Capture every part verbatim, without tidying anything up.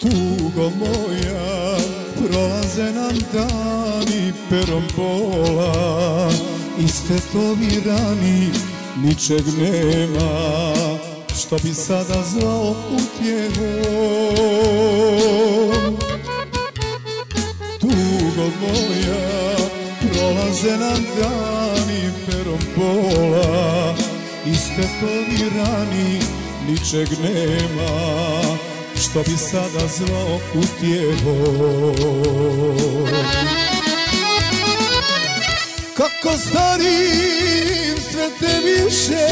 Tugo moja, prolaze nam dani perom pola, istetovirani, ničeg nema, što bi sada zvao utjehom. Tugo moja, prolaze nam dani perom pola, istetovirani, ničeg nema, što bi sada zvao utjehom. Kako starim sve te više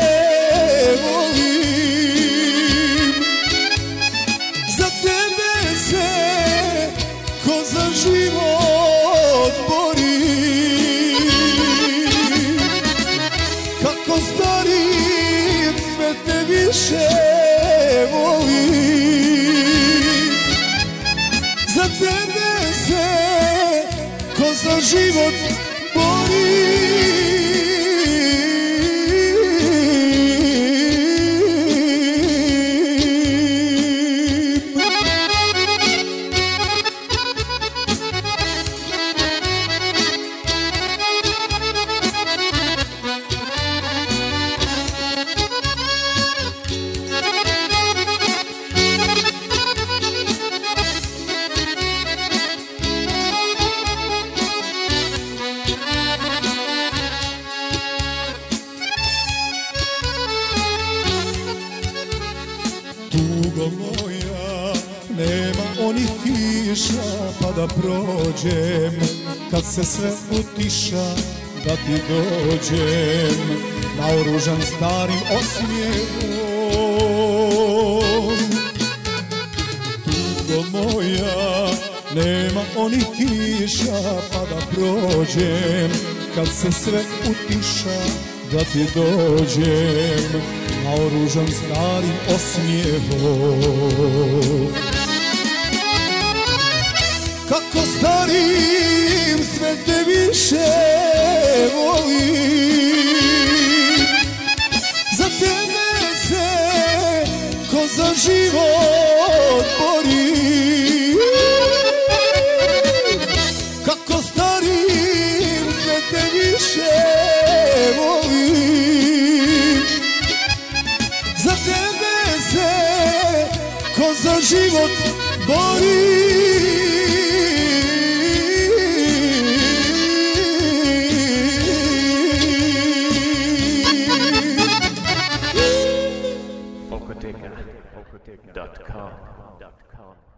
volim, za tebe se ko za život borim. Kako starim sve te više volim, za tebe se ko za život borim. Tugo moja, nema onih kiša pa da prođem, kad se sve utiša da ti dođem, naoružan starim osmijehom. Tugo moja, nema onih kiša pa da prođem, kad se sve utiša da ti dođem, naoružan starim osmijehom. Kako starim sve te više volim, za tebe se ko za život borim. Kako starim sve te više volim, za tebe se ko za život borim. Folkoteka dot com